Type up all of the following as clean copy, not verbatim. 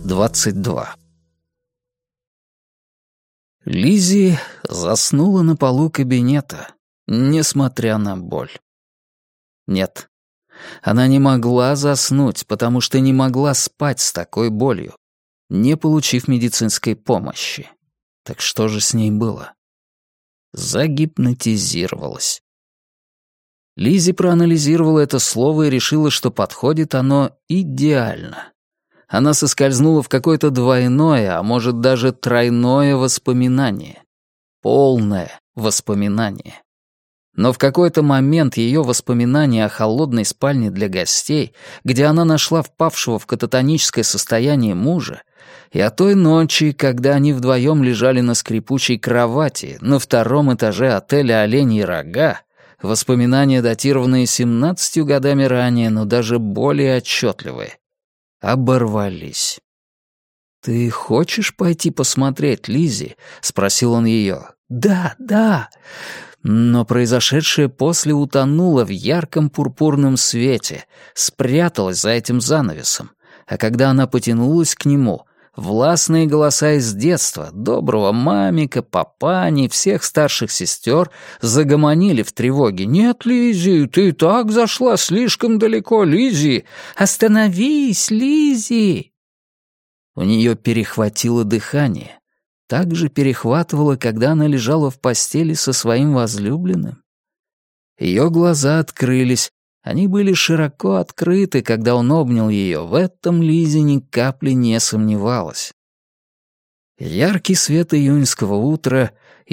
22. Лиззи заснула на полу кабинета, несмотря на боль. Нет, она не могла заснуть, потому что не могла спать с такой болью, не получив медицинской помощи. Так что же с ней было? Загипнотизировалась. Лиззи проанализировала это слово и решила, что подходит оно идеально. Она соскользнула в какое-то двойное, а может даже тройное воспоминание. Полное воспоминание. Но в какой-то момент ее воспоминание о холодной спальне для гостей, где она нашла впавшего в кататоническое состояние мужа, и о той ночи, когда они вдвоем лежали на скрипучей кровати на втором этаже отеля «Оленьи рога», воспоминания, датированные 17 годами ранее, но даже более отчетливые, оборвались. «Ты хочешь пойти посмотреть, Лиззи?» — спросил он ее. «Да, да». Но произошедшее после утонуло в ярком пурпурном свете, спряталось за этим занавесом, а когда она потянулась к нему, властные голоса из детства, доброго мамика, папани, всех старших сестер загомонили в тревоге. «Нет, Лиззи, ты и так зашла слишком далеко, Лиззи! Остановись, Лиззи!» У нее перехватило дыхание. Так же перехватывало, когда она лежала в постели со своим возлюбленным. Ее глаза открылись. Они были широко открыты, когда он обнял ее. В этом Лиззи ни капли не сомневалась. Яркий свет июньского утра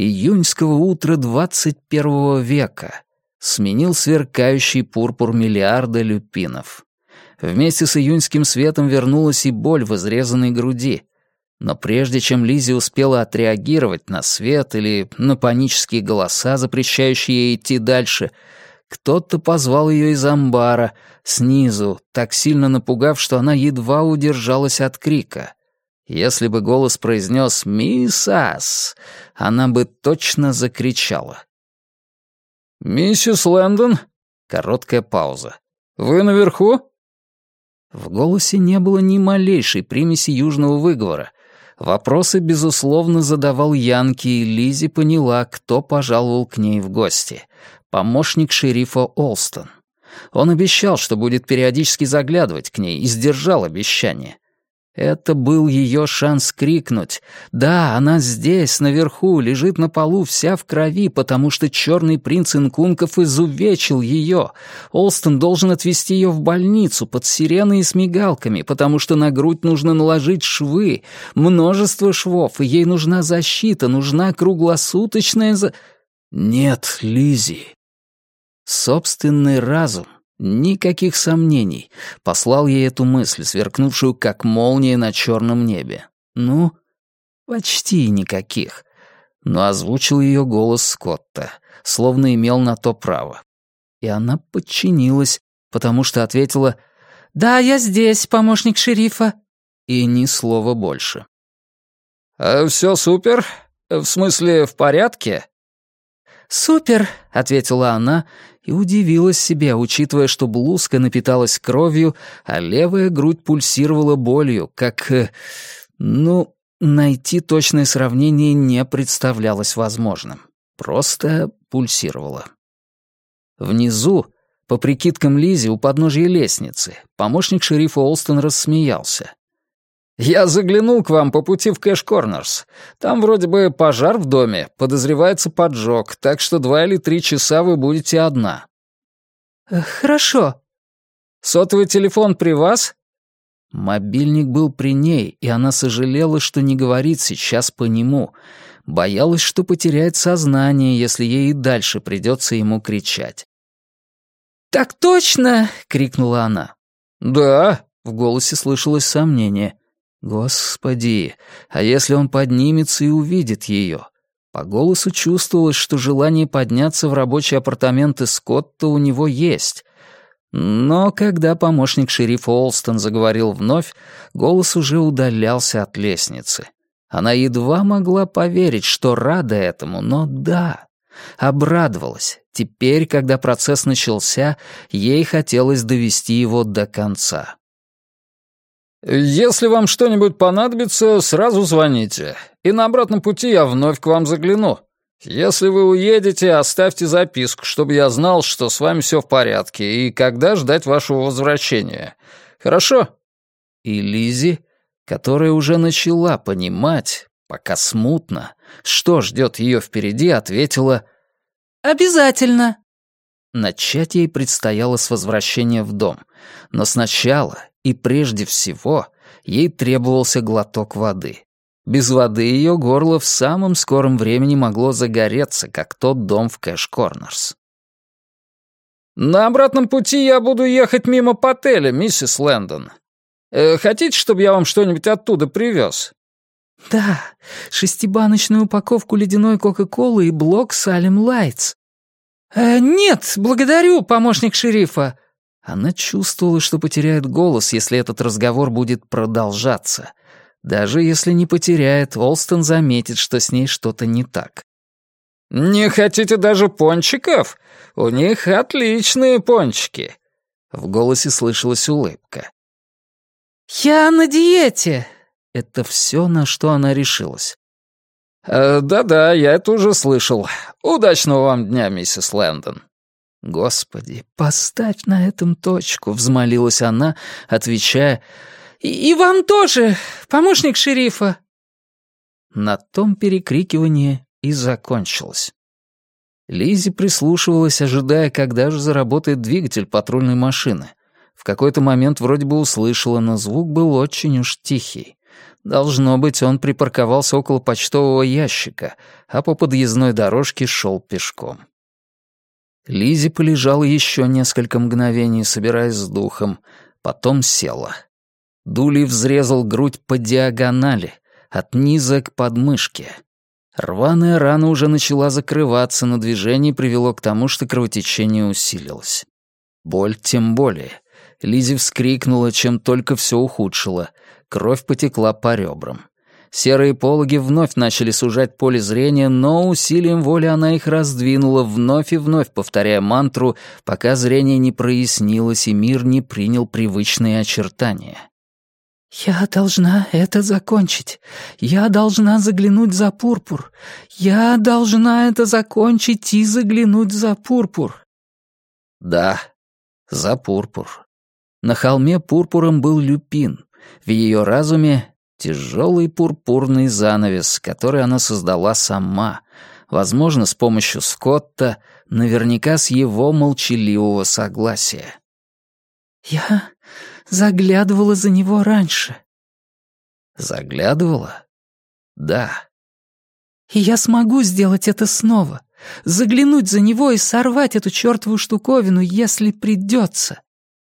21 века сменил сверкающий пурпур миллиарда люпинов. Вместе с июньским светом вернулась и боль в изрезанной груди. Но прежде чем Лиззи успела отреагировать на свет или на панические голоса, запрещающие ей идти дальше, кто-то позвал ее из амбара, снизу, так сильно напугав, что она едва удержалась от крика. Если бы голос произнес «Мисс Ас», она бы точно закричала. «Миссис Лэндон?» Короткая пауза. «Вы наверху?» В голосе не было ни малейшей примеси южного выговора. Вопросы, безусловно, задавал Янки, и Лиззи поняла, кто пожаловал к ней в гости. Помощник шерифа Олстон. Он обещал, что будет периодически заглядывать к ней, и сдержал обещание. Это был ее шанс крикнуть. Да, она здесь, наверху, лежит на полу вся в крови, потому что черный принц инкунков изувечил ее. Олстон должен отвезти ее в больницу под сиреной и с мигалками, потому что на грудь нужно наложить швы, множество швов, и ей нужна защита, нужна круглосуточная Нет, Лиззи. Собственный разум, никаких сомнений, послал ей эту мысль, сверкнувшую как молния на черном небе. Ну, почти никаких. Но озвучил ее голос Скотта, словно имел на то право. И она подчинилась, потому что ответила «Да, я здесь, помощник шерифа». И ни слова больше. «Все супер? В смысле, в порядке?» «Супер», — ответила она и удивилась себе, учитывая, что блузка напиталась кровью, а левая грудь пульсировала болью, как... найти точное сравнение не представлялось возможным. Просто пульсировала. Внизу, по прикидкам Лиззи, у подножья лестницы, помощник шерифа Олстон рассмеялся. «Я заглянул к вам по пути в Кэш Корнерс. Там вроде бы пожар в доме, подозревается поджог, так что 2 или 3 часа вы будете одна». «Хорошо». «Сотовый телефон при вас?» Мобильник был при ней, и она сожалела, что не говорит сейчас по нему. Боялась, что потеряет сознание, если ей и дальше придется ему кричать. «Так точно!» — крикнула она. «Да», — в голосе слышалось сомнение. Господи, а если он поднимется и увидит ее? По голосу чувствовалось, что желание подняться в рабочие апартаменты Скотта у него есть. Но когда помощник шерифа Олстон заговорил вновь, голос уже удалялся от лестницы. Она едва могла поверить, что рада этому, но да, обрадовалась. Теперь, когда процесс начался, ей хотелось довести его до конца. «Если вам что-нибудь понадобится, сразу звоните, и на обратном пути я вновь к вам загляну. Если вы уедете, оставьте записку, чтобы я знал, что с вами все в порядке, и когда ждать вашего возвращения. Хорошо?» И Лиззи, которая уже начала понимать, пока смутно, что ждет ее впереди, ответила «Обязательно». Начать ей предстояло с возвращения в дом, но сначала и прежде всего ей требовался глоток воды. Без воды ее горло в самом скором времени могло загореться, как тот дом в Кэш-Корнерс. «На обратном пути я буду ехать мимо мотеля, миссис Лэндон. Хотите, чтобы я вам что-нибудь оттуда привез?» «Да, 6-баночную упаковку ледяной Кока-Колы и блок Салем Лайтс». «Нет, благодарю, помощник шерифа». Она чувствовала, что потеряет голос, если этот разговор будет продолжаться. Даже если не потеряет, Олстон заметит, что с ней что-то не так. «Не хотите даже пончиков? У них отличные пончики». В голосе слышалась улыбка. «Я на диете». Это все, на что она решилась. «Да-да, я это уже слышал. Удачного вам дня, миссис Лэндон». «Господи, поставь на этом точку», — взмолилась она, отвечая «И вам тоже, помощник шерифа». На том перекрикивание и закончилось. Лиззи прислушивалась, ожидая, когда же заработает двигатель патрульной машины. В какой-то момент вроде бы услышала, но звук был очень уж тихий. Должно быть, он припарковался около почтового ящика, а по подъездной дорожке шел пешком. Лиззи полежала еще несколько мгновений, собираясь с духом, потом села. Дулей взрезал грудь по диагонали, от низа к подмышке. Рваная рана уже начала закрываться, но движение привело к тому, что кровотечение усилилось. Боль тем более. Лиззи вскрикнула, чем только все ухудшило. Кровь потекла по ребрам. Серые пологи вновь начали сужать поле зрения, но усилием воли она их раздвинула, вновь и вновь повторяя мантру, пока зрение не прояснилось и мир не принял привычные очертания. «Я должна это закончить. Я должна заглянуть за пурпур. Я должна это закончить и заглянуть за пурпур». Да, за пурпур. На холме пурпуром был люпин. В ее разуме тяжелый пурпурный занавес, который она создала сама, возможно, с помощью Скотта, наверняка с его молчаливого согласия. «Я заглядывала за него раньше». Заглядывала? Да. «И я смогу сделать это снова. Заглянуть за него и сорвать эту чертову штуковину, если придется».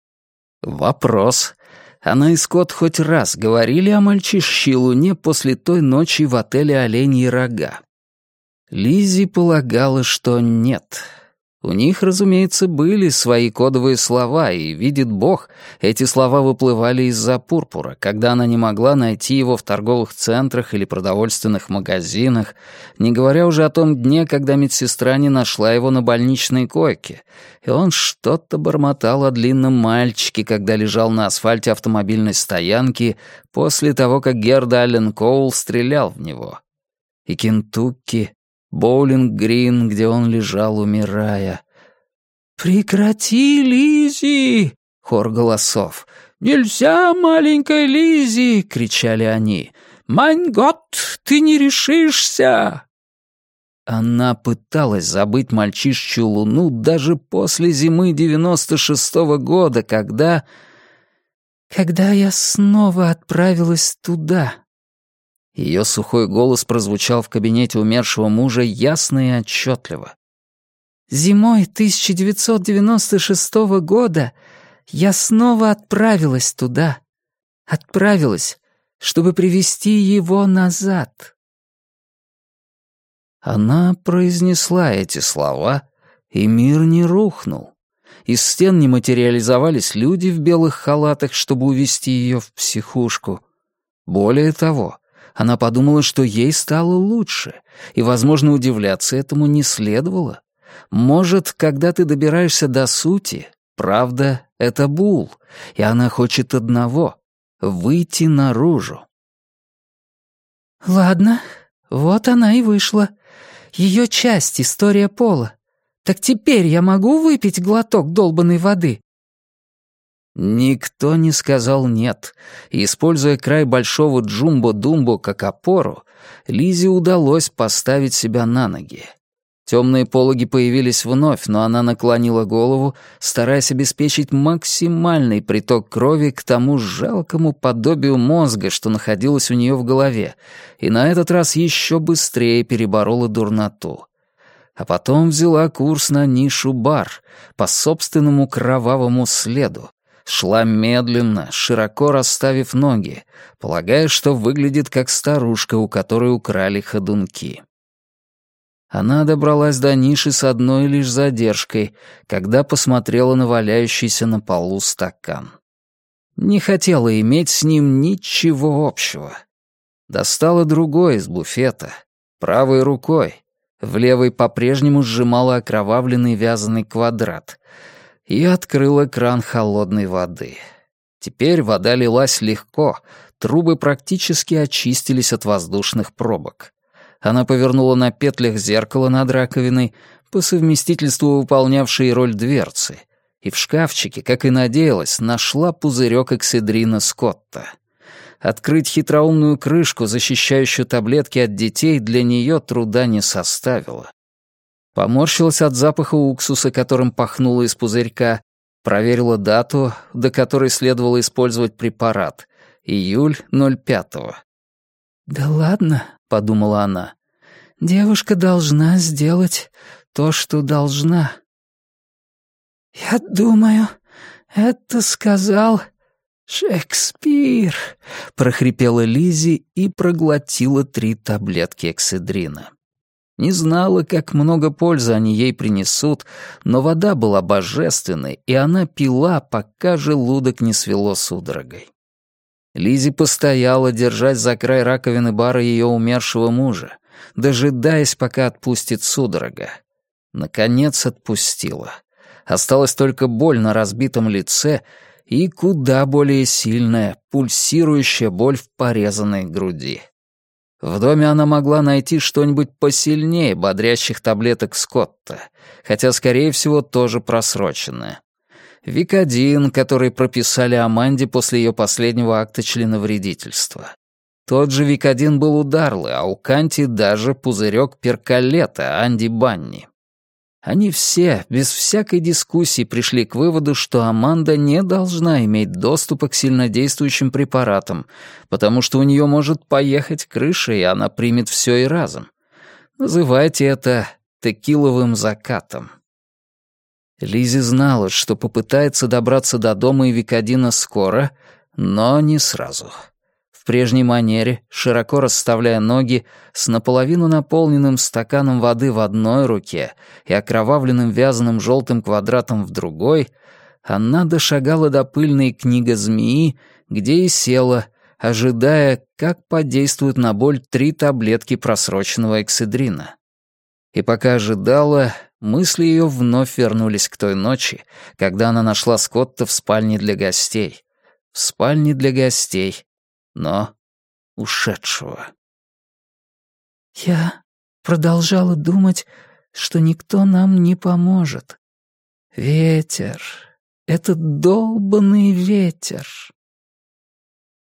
Вопрос. Она и Скотт хоть раз говорили о мальчишке Луне после той ночи в отеле «Оленьи рога». Лиззи полагала, что нет. У них, разумеется, были свои кодовые слова, и, видит Бог, эти слова выплывали из-за пурпура, когда она не могла найти его в торговых центрах или продовольственных магазинах, не говоря уже о том дне, когда медсестра не нашла его на больничной койке, и он что-то бормотал о длинном мальчике, когда лежал на асфальте автомобильной стоянки после того, как Герда Аллен Коул стрелял в него. И Кентукки, Боулинг-Грин, где он лежал, умирая. «Прекрати, Лиззи!» — хор голосов. «Нельзя, маленькая Лиззи!» — кричали они. «Майн Гott, ты не решишься!» Она пыталась забыть мальчишечью Луну даже после зимы 96-го года, когда я снова отправилась туда. Ее сухой голос прозвучал в кабинете умершего мужа ясно и отчетливо. «Зимой 1996 года я снова отправилась туда. Отправилась, чтобы привести его назад». Она произнесла эти слова, и мир не рухнул. Из стен не материализовались люди в белых халатах, чтобы увести ее в психушку. Более того, она подумала, что ей стало лучше, и, возможно, удивляться этому не следовало. Может, когда ты добираешься до сути, правда — это Бул, и она хочет одного — выйти наружу. «Ладно, вот она и вышла. Ее часть — история Пола. Так теперь я могу выпить глоток долбанной воды?» Никто не сказал «нет», и, используя край большого джумбо-думбо как опору, Лизе удалось поставить себя на ноги. Темные пологи появились вновь, но она наклонила голову, стараясь обеспечить максимальный приток крови к тому жалкому подобию мозга, что находилось у нее в голове, и на этот раз еще быстрее переборола дурноту. А потом взяла курс на нишу бар по собственному кровавому следу. Шла медленно, широко расставив ноги, полагая, что выглядит как старушка, у которой украли ходунки. Она добралась до ниши с одной лишь задержкой, когда посмотрела на валяющийся на полу стакан. Не хотела иметь с ним ничего общего. Достала другой из буфета, правой рукой, в левой по-прежнему сжимала окровавленный вязаный квадрат — и открыла кран холодной воды. Теперь вода лилась легко, трубы практически очистились от воздушных пробок. Она повернула на петлях зеркало над раковиной, по совместительству выполнявшей роль дверцы, и в шкафчике, как и надеялась, нашла пузырек экседрина Скотта. Открыть хитроумную крышку, защищающую таблетки от детей, для нее труда не составило. Поморщилась от запаха уксуса, которым пахнуло из пузырька, проверила дату, до которой следовало использовать препарат — июль 05-го. «Да ладно», — подумала она, — «девушка должна сделать то, что должна». «Я думаю, это сказал Шекспир», — прохрипела Лиззи и проглотила 3 таблетки экседрина. Не знала, как много пользы они ей принесут, но вода была божественной, и она пила, пока желудок не свело судорогой. Лиззи постояла, держась за край раковины бара ее умершего мужа, дожидаясь, пока отпустит судорога. Наконец отпустила. Осталась только боль на разбитом лице и куда более сильная, пульсирующая боль в порезанной груди. В доме она могла найти что-нибудь посильнее бодрящих таблеток Скотта, хотя, скорее всего, тоже просроченное. Викодин, который прописали Аманде после ее последнего акта членовредительства. Тот же Викодин был у Дарлы, а у Канти даже пузырек перколета Анди Банни. Они все, без всякой дискуссии, пришли к выводу, что Аманда не должна иметь доступа к сильнодействующим препаратам, потому что у нее может поехать крыша, и она примет все и разом. Называйте это текиловым закатом. Лиззи знала, что попытается добраться до дома и Викодина скоро, но не сразу. В прежней манере, широко расставляя ноги, с наполовину наполненным стаканом воды в одной руке и окровавленным вязаным желтым квадратом в другой, она дошагала до пыльной книги змеи, где и села, ожидая, как подействуют на боль 3 таблетки просроченного экседрина. И пока ожидала, мысли ее вновь вернулись к той ночи, когда она нашла Скотта в спальне для гостей. В спальне для гостей, но ушедшего. «Я продолжала думать, что никто нам не поможет. Ветер, этот долбанный ветер».